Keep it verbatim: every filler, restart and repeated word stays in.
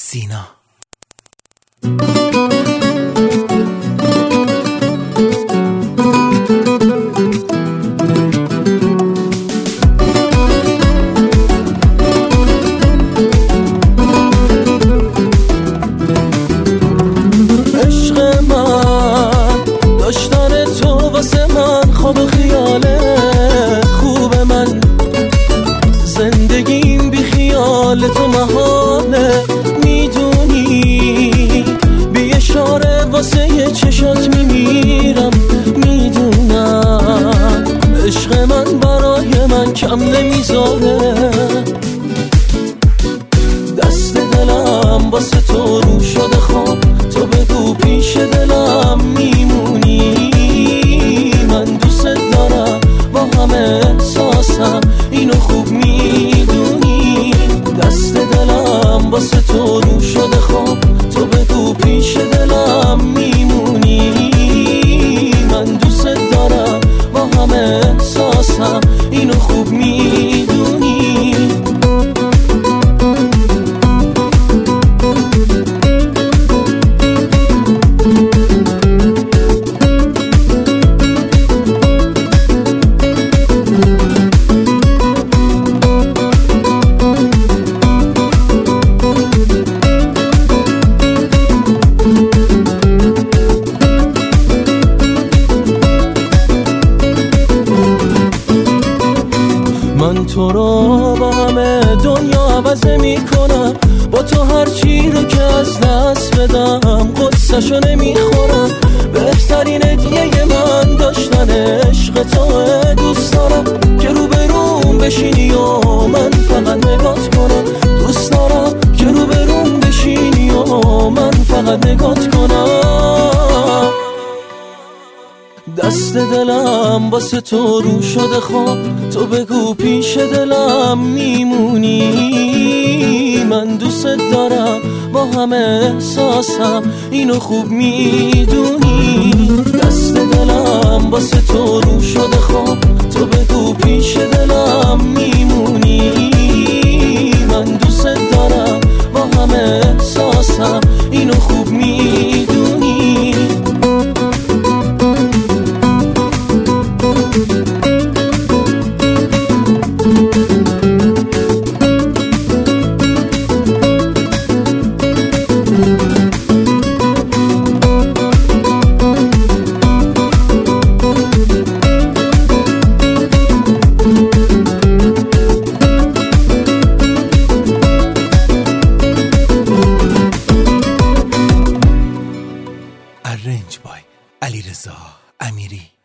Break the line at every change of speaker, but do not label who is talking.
سینا.
عشق من داشتن تو واسه من خواب و خیاله خوب من، زندگیم بی خیال تو محاله، میدونی بی اشاره واسه یه چشات میمیرم، میدونم عشق من برای من کم نمیذاره، دست دلم واسه تو رو شده خواب، تو بگو پیش دلم میمونی، من دوست دارم با همه احساسم اینو خوب میدونی، دست دلم واسه تو رو شده خواب، تو بگو پیش دلم میمونی، من دوست دارم با همه احساسم اینو خوب میدونی. من تو رو با همه دنیا عوض می کنم، با تو هر چی رو که از دست بدم قدسشو نمیخورم، بهترین هدیه من داشتن عشق تو، دوست دارم که روبروم بشینی و من فقط نگات کنم، دوست دارم که روبروم بشینی و من فقط نگات کنم، دست دلم واسه تو رو شده خواب، تو بگو پیش دلم میمونی، من دوست دارم با همه احساسم اینو خوب میدونی، دست دلم واسه تو رو شده خواب، تو بگو پیش دلم میمونی، من دوست دارم با همه احساسم اینو خوب میدونی.
Arrange by علیرضا امیری.